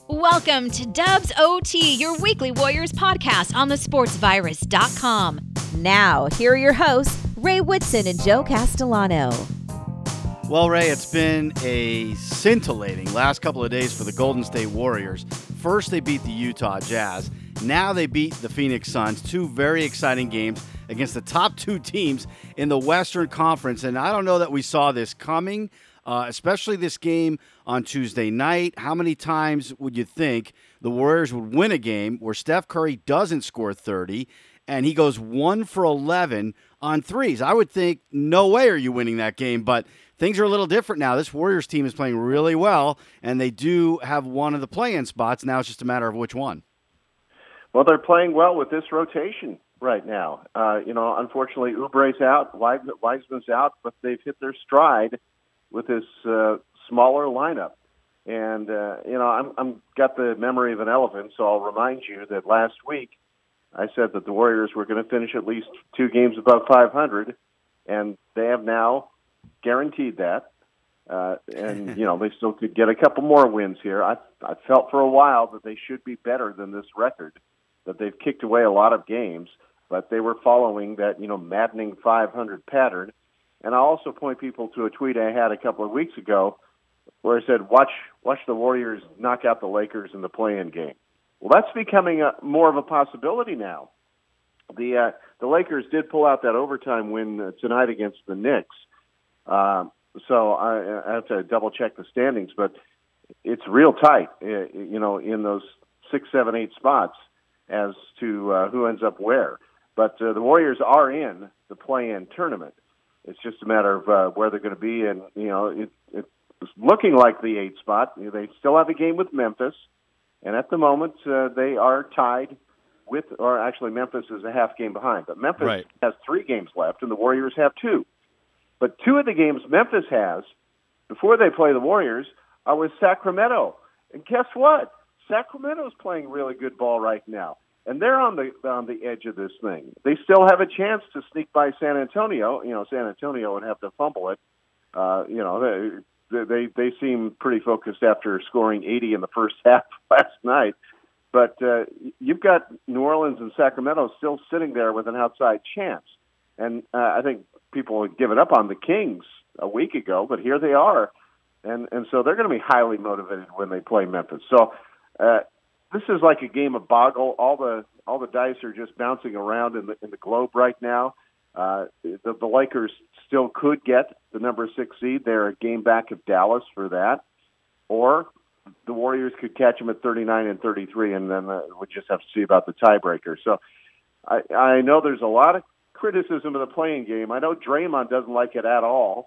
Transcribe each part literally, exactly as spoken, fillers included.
Welcome to Dubs O T, your weekly Warriors podcast on the sports virus dot com. Now, here are your hosts, Ray Whitson and Joe Castellano. Well, Ray, it's been a scintillating last couple of days for the Golden State Warriors. First, they beat the Utah Jazz. Now they beat the Phoenix Suns. Two very exciting games against the top two teams in the Western Conference. And I don't know that we saw this coming, uh, especially this game on Tuesday night. How many times would you think the Warriors would win a game where Steph Curry doesn't score thirty and he goes one for eleven on threes? I would think, no way are you winning that game, but things are a little different now. This Warriors team is playing really well, and they do have one of the play-in spots. Now it's just a matter of which one. Well, they're playing well with this rotation right now. Uh, you know, unfortunately, Oubre's out, Wiseman's out, but they've hit their stride with this uh, smaller lineup. And, uh, you know, I'm, I'm got the memory of an elephant, so I'll remind you that last week I said that the Warriors were going to finish at least two games above five hundred, and they have now guaranteed that. Uh, and, you know, they still could get a couple more wins here. I, I felt for a while that they should be better than this record, that they've kicked away a lot of games, but they were following that, you know, maddening five hundred pattern. And I'll also point people to a tweet I had a couple of weeks ago where I said, watch watch the Warriors knock out the Lakers in the play-in game. Well, that's becoming a, more of a possibility now. The uh, the Lakers did pull out that overtime win uh, tonight against the Knicks. Uh, so I, I have to double-check the standings, but it's real tight, uh, you know, in those six, seven, eight spots as to uh, who ends up where. But uh, the Warriors are in the play-in tournament. It's just a matter of uh, where they're going to be, and, you know, it, it's looking like the eighth spot. They still have a game with Memphis, and at the moment uh, they are tied with, or actually Memphis is a half game behind, but Memphis right. has three games left, and the Warriors have two. But two of the games Memphis has, before they play the Warriors, are with Sacramento. And guess what? Sacramento's playing really good ball right now. And they're on the on the edge of this thing. They still have a chance to sneak by San Antonio. You know, San Antonio would have to fumble it. Uh, you know, they, they they seem pretty focused after scoring eighty in the first half last night. But uh, you've got New Orleans and Sacramento still sitting there with an outside chance. And uh, I think people had given up on the Kings a week ago, but here they are. And and so they're going to be highly motivated when they play Memphis. So uh, this is like a game of boggle. All the all the dice are just bouncing around in the in the globe right now. Uh, the, the Lakers still could get the number six seed. They're a game back of Dallas for that. Or the Warriors could catch them at thirty-nine and thirty-three, and then uh, we just have to see about the tiebreaker. So I, I know there's a lot of criticism of the playing game. I know Draymond doesn't like it at all,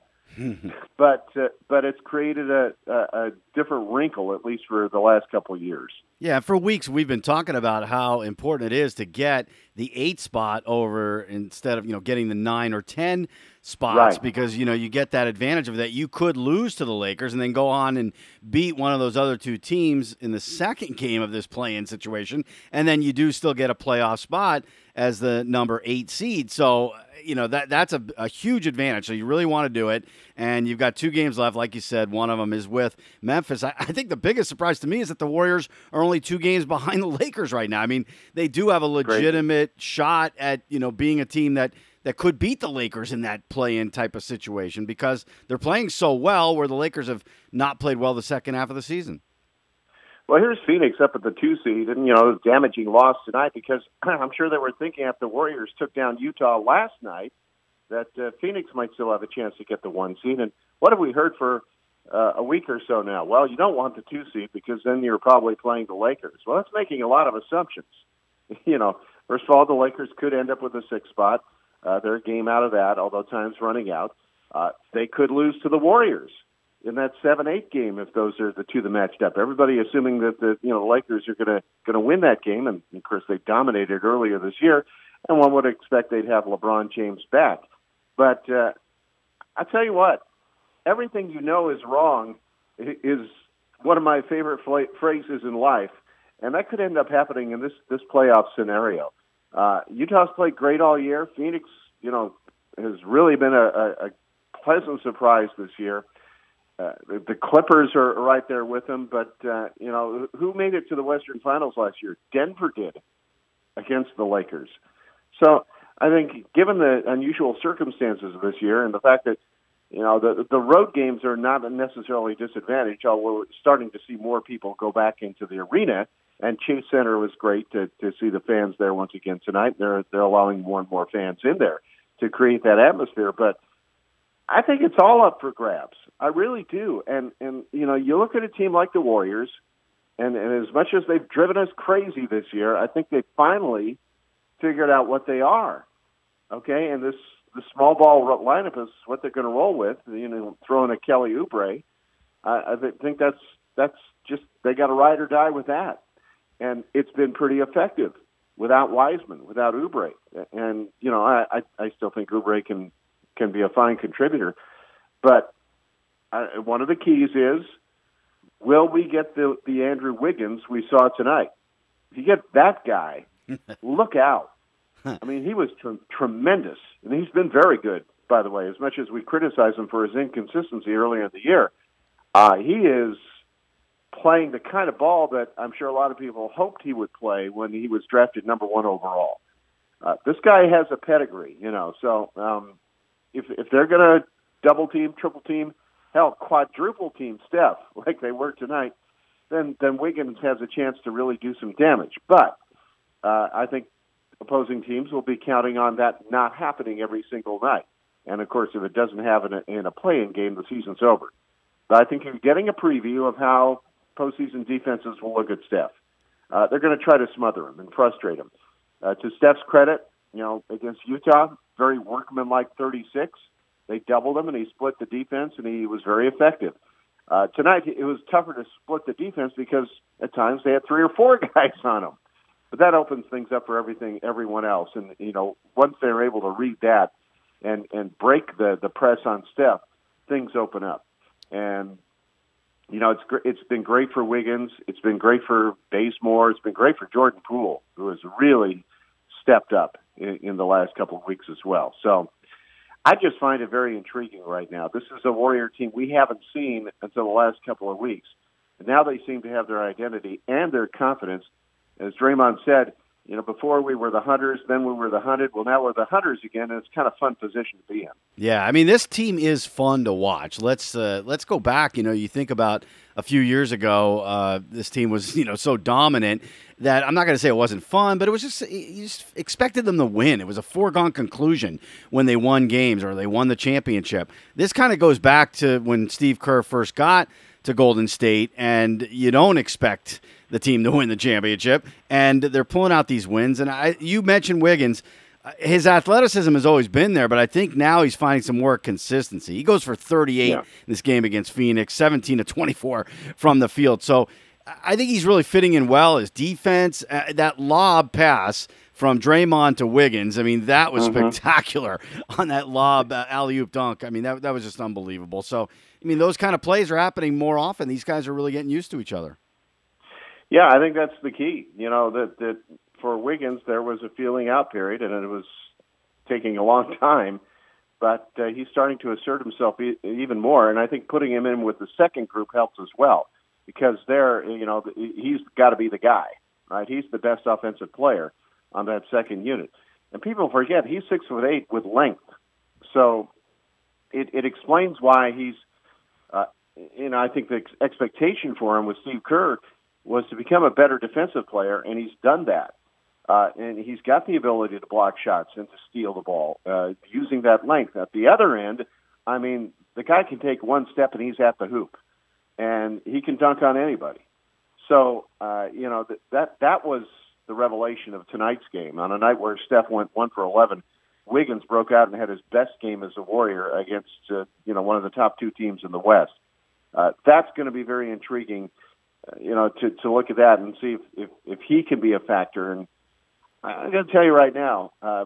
but uh, but it's created a, a, a different wrinkle, at least for the last couple of years. Yeah, for weeks we've been talking about how important it is to get the eight spot over instead of, you know, getting the nine or ten spots, right. because, you know, you get that advantage of that. You could lose to the Lakers and then go on and beat one of those other two teams in the second game of this play-in situation, and then you do still get a playoff spot as the number eight seed. So, you know, that that's a, a huge advantage. So you really want to do it, and you've got two games left. Like you said, one of them is with Memphis. I, I think the biggest surprise to me is that the Warriors are only two games behind the Lakers right now. I mean, they do have a legitimate Great. shot at, you know, being a team that, that could beat the Lakers in that play-in type of situation because they're playing so well, where the Lakers have not played well the second half of the season. Well, here's Phoenix up at the two seed, and, you know, damaging loss tonight because I'm sure they were thinking after the Warriors took down Utah last night that uh, Phoenix might still have a chance to get the one seed. And what have we heard for uh, a week or so now? Well, you don't want the two seed because then you're probably playing the Lakers. Well, that's making a lot of assumptions. You know, first of all, the Lakers could end up with a sixth spot. Uh, they're a game out of that, although time's running out. Uh, they could lose to the Warriors in that seven eight game if those are the two that matched up. Everybody assuming that the you know the Lakers are going to going to win that game, and of course they dominated earlier this year, and one would expect they'd have LeBron James back. But uh, I tell you what, everything you know is wrong is one of my favorite fla- phrases in life, and that could end up happening in this this playoff scenario. Uh, Utah's played great all year. Phoenix, you know, has really been a, a, a pleasant surprise this year. Uh, the, the Clippers are right there with them, but, uh, you know, who made it to the Western Finals last year? Denver did against the Lakers. So I think given the unusual circumstances of this year and the fact that, you know, the, the road games are not necessarily a disadvantage, although we're starting to see more people go back into the arena, and Chase Center was great to, to see the fans there once again tonight. They're, they're allowing more and more fans in there to create that atmosphere, but I think it's all up for grabs. I really do. And, and you know, you look at a team like the Warriors, and, and as much as they've driven us crazy this year, I think they finally figured out what they are. Okay, and this the small ball lineup is what they're going to roll with, you know, throwing a Kelly Oubre. I, I think that's that's just, they got to ride or die with that. And it's been pretty effective without Wiseman, without Oubre. And, you know, I, I, I still think Oubre can can be a fine contributor. But uh, one of the keys is, will we get the, the Andrew Wiggins we saw tonight? If you get that guy, look out. I mean, he was tr- tremendous. And he's been very good, by the way, as much as we criticize him for his inconsistency earlier in the year. Uh, he is playing the kind of ball that I'm sure a lot of people hoped he would play when he was drafted number one overall. Uh, this guy has a pedigree, you know, so um, if if they're going to double team, triple team, hell, quadruple team Steph like they were tonight, then then Wiggins has a chance to really do some damage. But uh, I think opposing teams will be counting on that not happening every single night. And, of course, if it doesn't happen in a, in a play-in game, the season's over. But I think you're getting a preview of how postseason defenses will look at Steph. Uh, they're going to try to smother him and frustrate him. Uh, to Steph's credit, you know, against Utah, very workmanlike thirty-six. They doubled him, and he split the defense, and he was very effective. Uh, tonight, it was tougher to split the defense because at times they had three or four guys on him. But that opens things up for everything, everyone else. And, you know, once they're able to read that and, and break the, the press on Steph, things open up. And, you know, it's it's been great for Wiggins. It's been great for Bazemore. It's been great for Jordan Poole, who has really stepped up in, in the last couple of weeks as well. So I just find it very intriguing right now. This is a Warrior team we haven't seen until the last couple of weeks. And now they seem to have their identity and their confidence. As Draymond said, you know, before we were the hunters, then we were the hunted. Well, now we're the hunters again, and it's kind of a fun position to be in. Yeah, I mean, this team is fun to watch. Let's uh, let's go back. You know, you think about a few years ago, uh, this team was, you know, so dominant that I'm not going to say it wasn't fun, but it was just, you just expected them to win. It was a foregone conclusion when they won games or they won the championship. This kind of goes back to when Steve Kerr first got to Golden State, and you don't expect the team to win the championship, and they're pulling out these wins. And I, you mentioned Wiggins. His athleticism has always been there, but I think now he's finding some more consistency. He goes for thirty-eight yeah. in this game against Phoenix, seventeen to twenty-four from the field. So I think he's really fitting in well. His defense, uh, that lob pass from Draymond to Wiggins, I mean, that was mm-hmm. spectacular on that lob uh, alley-oop dunk. I mean, that that was just unbelievable. So, I mean, those kind of plays are happening more often. These guys are really getting used to each other. Yeah, I think that's the key. You know, that, that for Wiggins, there was a feeling out period, and it was taking a long time. But uh, he's starting to assert himself e- even more, and I think putting him in with the second group helps as well, because there, you know, he's got to be the guy, right? He's the best offensive player on that second unit. And people forget he's six foot eight with length, so it, it explains why he's. Uh, you know, I think the expectation for him with Steve Kerr was to become a better defensive player, and he's done that. Uh, and he's got the ability to block shots and to steal the ball uh, using that length. At the other end, I mean, the guy can take one step and he's at the hoop, and he can dunk on anybody. So, uh, you know, th- that that was the revelation of tonight's game. On a night where Steph went one for eleven, Wiggins broke out and had his best game as a Warrior against, uh, you know, one of the top two teams in the West. Uh, that's going to be very intriguing, uh, you know, to, to look at that and see if, if, if he can be a factor. And I'm going to tell you right now, uh,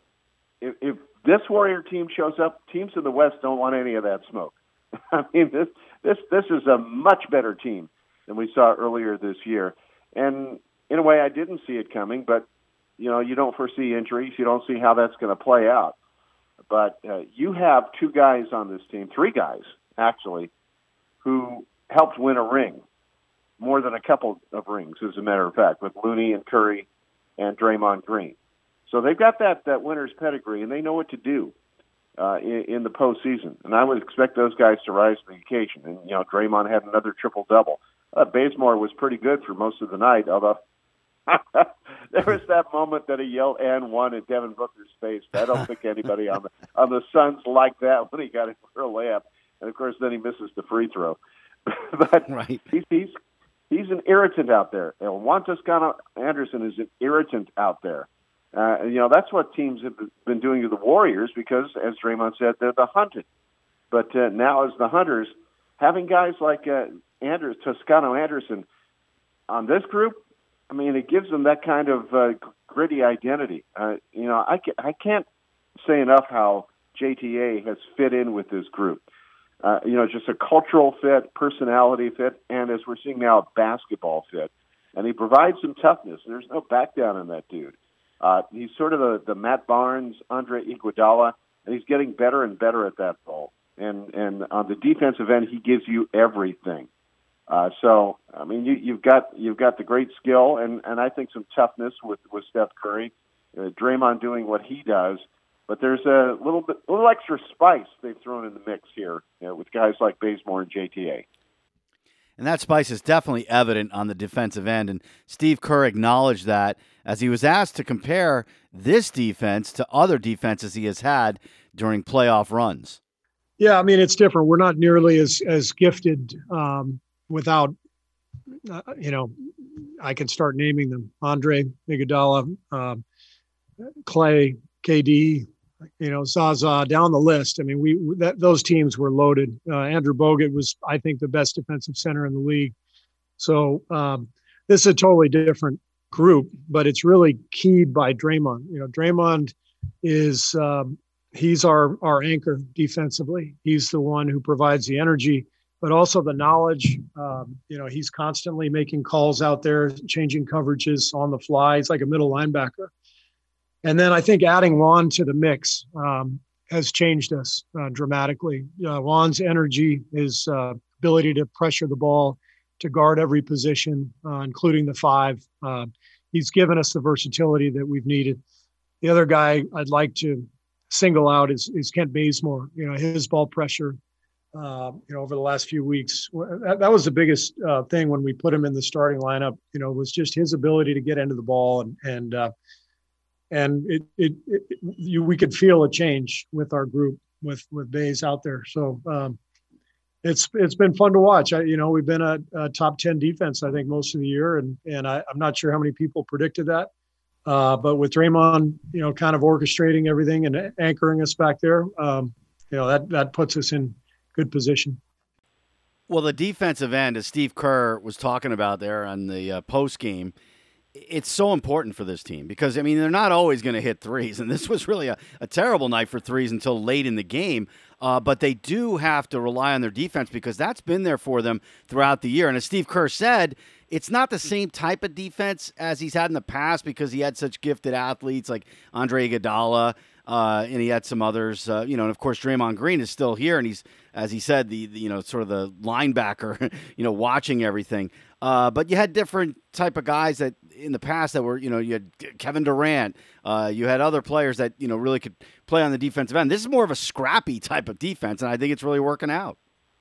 if, if this Warrior team shows up, teams in the West don't want any of that smoke. I mean, this this this is a much better team than we saw earlier this year. And in a way, I didn't see it coming, but, you know, you don't foresee injuries. You don't see how that's going to play out. But uh, you have two guys on this team, three guys, actually, who helped win a ring, more than a couple of rings, as a matter of fact, with Looney and Curry and Draymond Green. So they've got that, that winner's pedigree, and they know what to do uh, in, in the postseason. And I would expect those guys to rise to the occasion. And, you know, Draymond had another triple-double. Uh, Bazemore was pretty good for most of the night, although there was that moment that he yelled and one in Devin Booker's face. I don't think anybody on the on the Suns liked that when he got it for a layup. And, of course, then he misses the free throw. But right. he's, he's, he's an irritant out there. And Juan Toscano Anderson is an irritant out there. Uh, you know, that's what teams have been doing to the Warriors because, as Draymond said, they're the hunted. But uh, now as the hunters, having guys like uh, Anders, Toscano Anderson on this group, I mean, it gives them that kind of uh, gritty identity. Uh, you know, I, ca- I can't say enough how J T A has fit in with this group. Uh, you know, just a cultural fit, personality fit, and as we're seeing now, a basketball fit. And he provides some toughness. There's no back down in that dude. Uh, he's sort of the, the Matt Barnes, Andre Iguodala, and he's getting better and better at that role. And and on the defensive end, he gives you everything. Uh, so, I mean, you, you've got you've got the great skill and, and I think some toughness with, with Steph Curry, uh, Draymond doing what he does. But there's a little bit, a little extra spice they've thrown in the mix here, you know, with guys like Bazemore and J T A. And that spice is definitely evident on the defensive end. And Steve Kerr acknowledged that as he was asked to compare this defense to other defenses he has had during playoff runs. Yeah, I mean, it's different. We're not nearly as as gifted um, without, uh, you know, I can start naming them. Andre Iguodala, uh, Clay, K D, you know, Zaza, down the list. I mean, we that those teams were loaded. Uh, Andrew Bogut was, I think, the best defensive center in the league. So um, this is a totally different group, but it's really keyed by Draymond. You know, Draymond is um, he's our our anchor defensively. He's the one who provides the energy, but also the knowledge. Um, you know, he's constantly making calls out there, changing coverages on the fly. He's like a middle linebacker. And then I think adding Juan to the mix um, has changed us uh, dramatically. Uh, Juan's energy, his uh, ability to pressure the ball, to guard every position, uh, including the five. Uh, he's given us the versatility that we've needed. The other guy I'd like to single out is, is Kent Bazemore. You know, his ball pressure, uh, you know, over the last few weeks, that, that was the biggest uh, thing when we put him in the starting lineup, you know, was just his ability to get into the ball and, and, uh, And it, it, it you, we could feel a change with our group with, with Baze out there. So um, it's it's been fun to watch. I, you know, we've been a, a top ten defense, I think, most of the year, and and I, I'm not sure how many people predicted that. Uh, but with Draymond, you know, kind of orchestrating everything and anchoring us back there, um, you know, that that puts us in good position. Well, the defensive end, as Steve Kerr was talking about there on the uh, post game. It's so important for this team because, I mean, they're not always going to hit threes, and this was really a, a terrible night for threes until late in the game, uh, but they do have to rely on their defense because that's been there for them throughout the year. And as Steve Kerr said, it's not the same type of defense as he's had in the past because he had such gifted athletes like Andre Iguodala, uh, and he had some others, uh, you know, and of course Draymond Green is still here, and he's, as he said, the, the you know, sort of the linebacker, you know, watching everything. Uh, but you had different type of guys that in the past that were, you know, you had Kevin Durant, uh, you had other players that, you know, really could play on the defensive end. This is more of a scrappy type of defense, and I think it's really working out.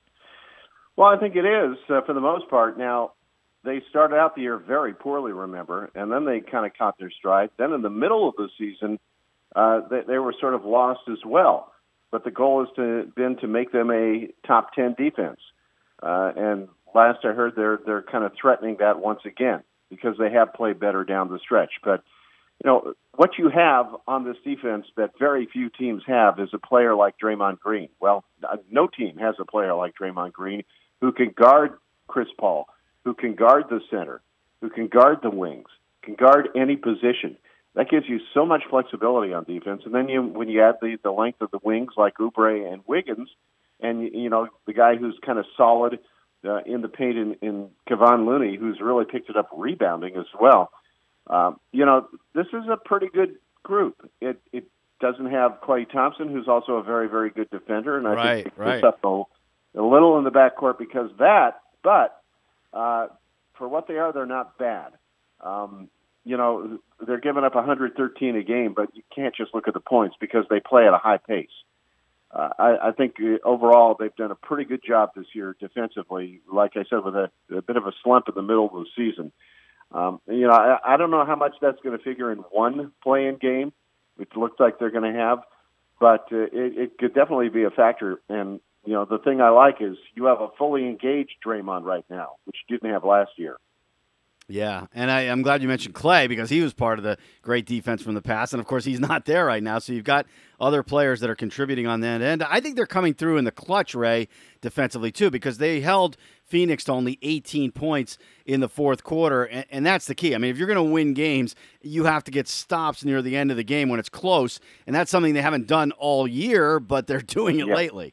Well, I think it is uh, for the most part. Now, they started out the year very poorly, remember, and then they kind of caught their stride. Then in the middle of the season, uh, they, they were sort of lost as well. But the goal has to, been to make them a top ten defense. Uh, and last I heard, they're they're kind of threatening that once again because they have played better down the stretch. But, you know, what you have on this defense that very few teams have is a player like Draymond Green. Well, no team has a player like Draymond Green who can guard Chris Paul, who can guard the center, who can guard the wings, can guard any position. That gives you so much flexibility on defense. And then you, when you add the, the length of the wings like Oubre and Wiggins, and, you know, the guy who's kind of solid uh, in the paint in, in Kevon Looney, who's really picked it up rebounding as well. Um, you know, this is a pretty good group. It it doesn't have Klay Thompson, who's also a very, very good defender, and I right, think right. Up the, a little in the backcourt because of that, but uh, for what they are, they're not bad. Um, you know, they're giving up one hundred thirteen a game, but you can't just look at the points because they play at a high pace. Uh, I, I think overall they've done a pretty good job this year defensively. Like I said, with a, a bit of a slump in the middle of the season. Um, you know, I, I don't know how much that's going to figure in one play-in game, which looks like they're going to have, but uh, it, it could definitely be a factor. And, you know, the thing I like is you have a fully engaged Draymond right now, which you didn't have last year. Yeah, and I, I'm glad you mentioned Clay because he was part of the great defense from the past, and of course he's not there right now, so you've got other players that are contributing on that end. I think they're coming through in the clutch, Ray, defensively too, because they held Phoenix to only eighteen points in the fourth quarter, and, and that's the key. I mean, if you're going to win games, you have to get stops near the end of the game when it's close, and that's something they haven't done all year, but they're doing it yep. lately.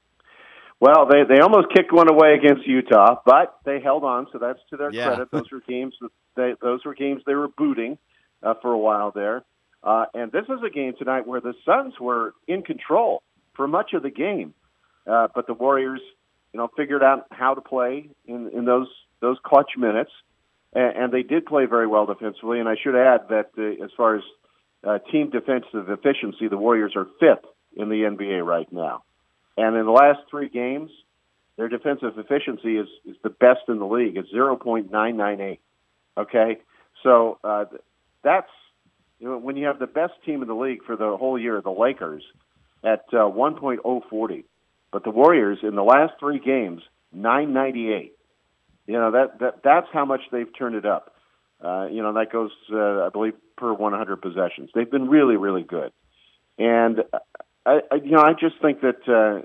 Well, they, they almost kicked one away against Utah, but they held on, so that's to their yeah. credit. Those were games that they those were games they were booting uh, for a while there. Uh, and this is a game tonight where the Suns were in control for much of the game, uh, but the Warriors, you know, figured out how to play in, in those those clutch minutes, and, and they did play very well defensively. And I should add that uh, as far as uh, team defensive efficiency, the Warriors are fifth in the N B A right now. And in the last three games, their defensive efficiency is, is the best in the league. It's zero point nine nine eight. Okay? So uh, that's, you know, when you have the best team in the league for the whole year, the Lakers, at uh, one point oh four oh. But the Warriors, in the last three games, nine ninety-eight. You know, that, that that's how much they've turned it up. Uh, you know, that goes, uh, I believe, per one hundred possessions. They've been really, really good. And I, I, you know, I just think that uh,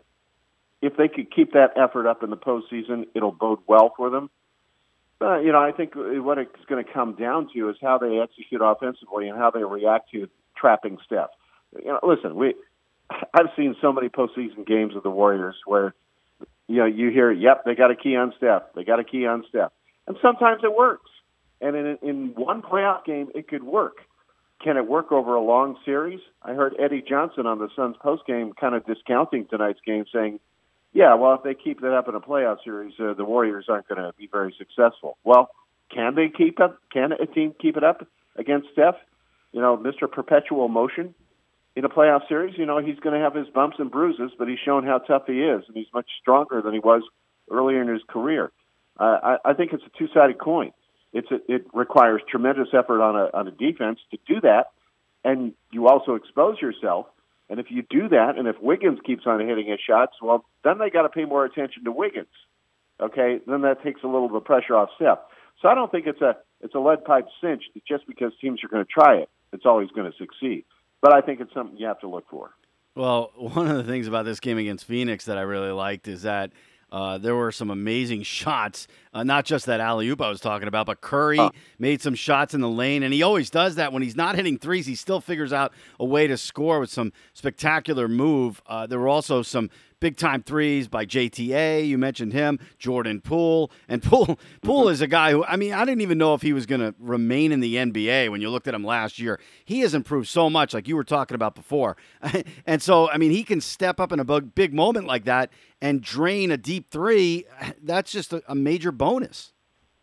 if they could keep that effort up in the postseason, it'll bode well for them. Uh, you know, I think what it's going to come down to is how they execute offensively and how they react to trapping Steph. You know, listen, we I've seen so many postseason games of the Warriors where, you know, you hear, yep, they got a key on Steph, they got a key on Steph, and sometimes it works. And in in one playoff game, it could work. Can it work over a long series? I heard Eddie Johnson on the Suns postgame kind of discounting tonight's game, saying, yeah, well, if they keep that up in a playoff series, uh, the Warriors aren't going to be very successful. Well, can they keep up? Can a team keep it up against Steph? You know, Mister Perpetual Motion in a playoff series, you know, he's going to have his bumps and bruises, but he's shown how tough he is, and he's much stronger than he was earlier in his career. Uh, I, I think it's a two-sided coin. It's a, it requires tremendous effort on a on a defense to do that, and you also expose yourself. And if you do that, and if Wiggins keeps on hitting his shots, well, then they got to pay more attention to Wiggins. Okay, then that takes a little of the pressure off Steph. So I don't think it's a it's a lead pipe cinch that just because teams are going to try it, it's always going to succeed. But I think it's something you have to look for. Well, one of the things about this game against Phoenix that I really liked is that Uh, there were some amazing shots, uh, not just that alley-oop I was talking about, but Curry huh. made some shots in the lane, and he always does that. When he's not hitting threes, he still figures out a way to score with some spectacular move. Uh, there were also some big-time threes by J T A. You mentioned him, Jordan Poole. And Poole, Poole is a guy who, I mean, I didn't even know if he was going to remain in the N B A when you looked at him last year. He has improved so much, like you were talking about before. And so, I mean, he can step up in a big moment like that and drain a deep three. That's just a, a major bonus.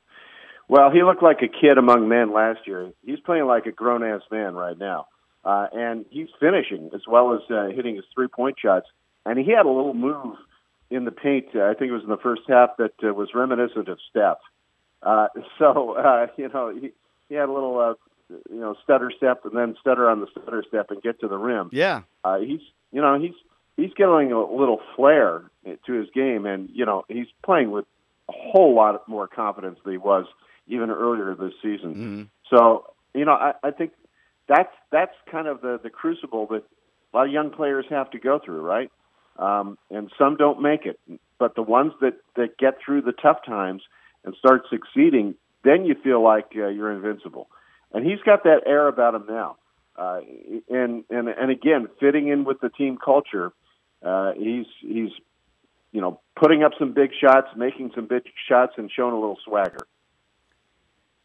Well, he looked like a kid among men last year. He's playing like a grown-ass man right now. Uh, and he's finishing as well as uh, hitting his three-point shots. And he had a little move in the paint, uh, I think it was in the first half, that uh, was reminiscent of Steph. Uh, so, uh, you know, he, he had a little, uh, you know, stutter step and then stutter on the stutter step and get to the rim. Yeah. Uh, he's, you know, he's he's getting a little flair to his game, and, you know, he's playing with a whole lot more confidence than he was even earlier this season. Mm-hmm. So, you know, I, I think that's, that's kind of the, the crucible that a lot of young players have to go through, right? Um, and some don't make it. But the ones that, that get through the tough times and start succeeding, then you feel like uh, you're invincible. And he's got that air about him now. Uh, and, and, and again, fitting in with the team culture, uh, he's, he's, you know, putting up some big shots, making some big shots, and showing a little swagger.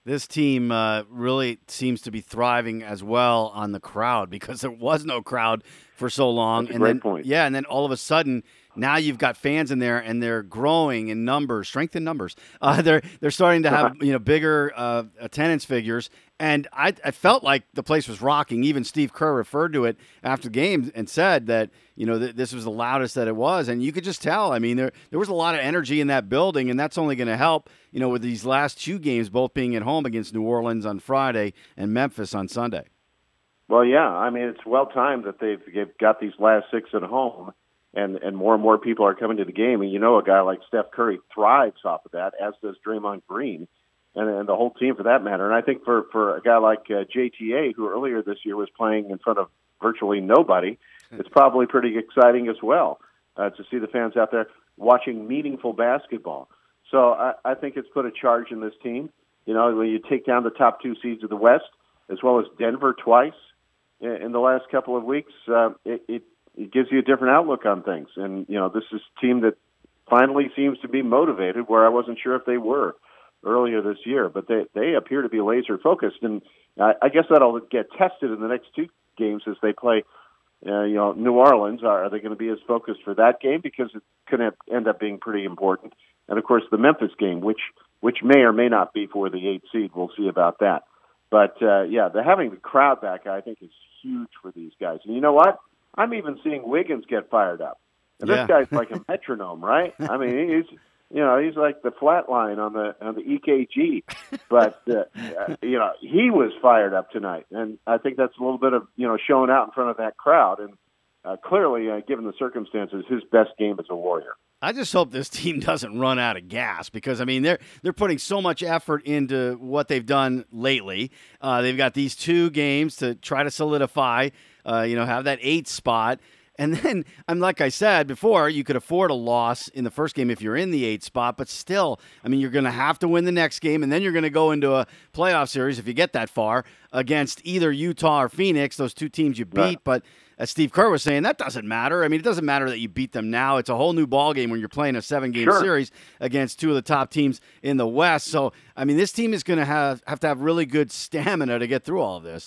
This team uh, really seems to be thriving as well on the crowd because there was no crowd for so long. That's a and great then, point. Yeah, and then all of a sudden, now you've got fans in there, and they're growing in numbers, strength in numbers. Uh, they're they're starting to have you know bigger uh, attendance figures, and I, I felt like the place was rocking. Even Steve Kerr referred to it after the game and said that you know th- this was the loudest that it was, and you could just tell. I mean, there there was a lot of energy in that building, and that's only going to help. You know, with these last two games, both being at home against New Orleans on Friday and Memphis on Sunday. Well, yeah, I mean, it's well timed that they've, they've got these last six at home, and, and more and more people are coming to the game. And you know, a guy like Steph Curry thrives off of that, as does Draymond Green, and, and the whole team for that matter. And I think for, for a guy like uh, J T A, who earlier this year was playing in front of virtually nobody, it's probably pretty exciting as well uh, to see the fans out there watching meaningful basketball. So I, I think it's put a charge in this team. You know, when you take down the top two seeds of the West, as well as Denver twice in, in the last couple of weeks, uh, it, it, it gives you a different outlook on things. And, you know, this is a team that finally seems to be motivated, where I wasn't sure if they were earlier this year. But they, they appear to be laser-focused. And I, I guess that'll get tested in the next two games as they play Uh, you know, New Orleans. Are, are they going to be as focused for that game? Because it could have, end up being pretty important. And, of course, the Memphis game, which which may or may not be for the eighth seed. We'll see about that. But, uh, yeah, the having the crowd back, I think, is huge for these guys. And you know what? I'm even seeing Wiggins get fired up. And Yeah. this guy's like a metronome, right? I mean, he's you know he's like the flat line on the on the E K G. But uh, uh, you know he was fired up tonight, and I think that's a little bit of you know showing out in front of that crowd. And uh, clearly, uh, given the circumstances, his best game as a Warrior. I just hope this team doesn't run out of gas because, I mean, they're they're putting so much effort into what they've done lately. Uh, they've got these two games to try to solidify, uh, you know, have that eighth spot. And then, I'm like I said before, you could afford a loss in the first game if you're in the eighth spot. But still, I mean, you're going to have to win the next game, and then you're going to go into a playoff series, if you get that far, against either Utah or Phoenix, those two teams you beat. Right. But as Steve Kerr was saying, that doesn't matter. I mean, it doesn't matter that you beat them now. It's a whole new ballgame when you're playing a seven-game Sure. series against two of the top teams in the West. So, I mean, this team is going to have have to have really good stamina to get through all of this.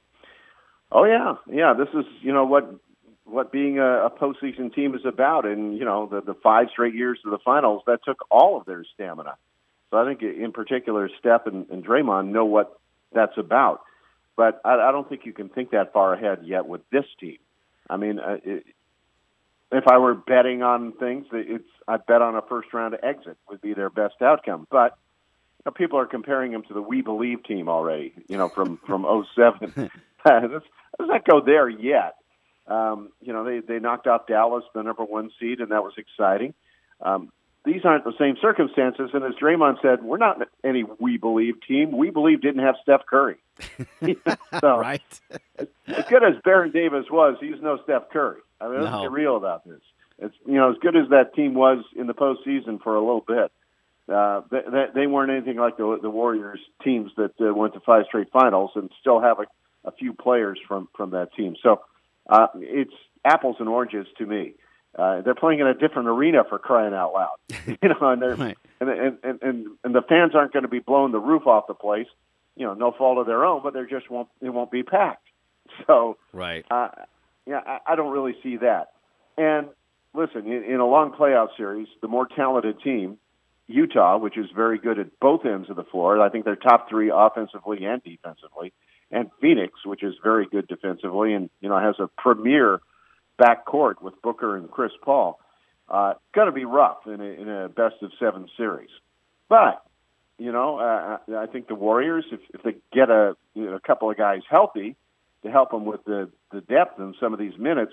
Oh yeah, yeah. This is you know what what being a, a postseason team is about, and you know the the five straight years to the finals that took all of their stamina. So I think in particular, Steph and, and Draymond know what that's about. But I, I don't think you can think that far ahead yet with this team. I mean, uh, it, if I were betting on things, it's I'd bet on a first round exit would be their best outcome. But you know, people are comparing them to the We Believe team already. You know, from from oh seven. Let's not go there yet. Um, you know, they, they knocked off Dallas, the number one seed, and that was exciting. Um, these aren't the same circumstances, and as Draymond said, we're not any We Believe team. We Believe didn't have Steph Curry. so, Right. as good as Baron Davis was, he's no Steph Curry. I mean, let's No. get real about this. It's you know, as good as that team was in the postseason for a little bit, uh, they, they weren't anything like the, the Warriors teams that uh, went to five straight finals and still have a, a few players from, from that team. So, Uh, it's apples and oranges to me. Uh, they're playing in a different arena, for crying out loud. you know, and, they're, Right. and, and and and and the fans aren't going to be blowing the roof off the place. You know, no fault of their own, but they just won't. It won't be packed. So, Right. uh, yeah, I, I don't really see that. And listen, in, in a long playoff series, the more talented team, Utah, which is very good at both ends of the floor, I think they're top three offensively and defensively. And Phoenix, which is very good defensively and, you know, has a premier backcourt with Booker and Chris Paul, uh, going to be rough in a, in a best-of-seven series. But, you know, uh, I think the Warriors, if, if they get a, you know, a couple of guys healthy to help them with the, the depth in some of these minutes,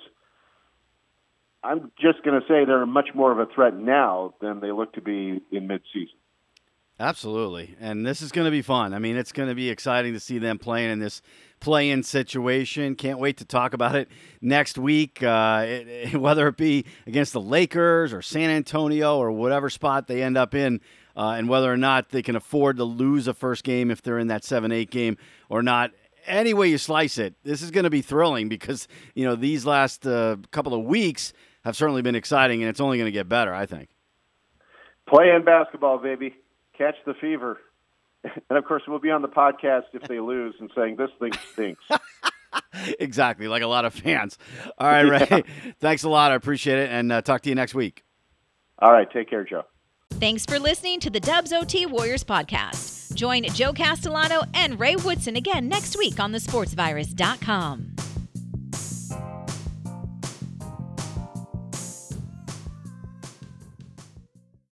I'm just going to say they're much more of a threat now than they look to be in midseason. Absolutely. And this is going to be fun. I mean, it's going to be exciting to see them playing in this play-in situation. Can't wait to talk about it next week, uh, it, it, whether it be against the Lakers or San Antonio or whatever spot they end up in, uh, and whether or not they can afford to lose a first game if they're in that seven eight game or not. Any way you slice it, this is going to be thrilling because, you know, these last uh, couple of weeks have certainly been exciting, and it's only going to get better, I think. Play in basketball, baby. Catch the fever. and of course, we'll be on the podcast if they lose and saying this thing stinks. Exactly, like a lot of fans. All right, Ray. Yeah. Thanks a lot. I appreciate it, and uh, talk to you next week. All right, take care, Joe. Thanks for listening to the Dubs O T Warriors podcast. Join Joe Castellano and Ray Woodson again next week on the sports virus dot com.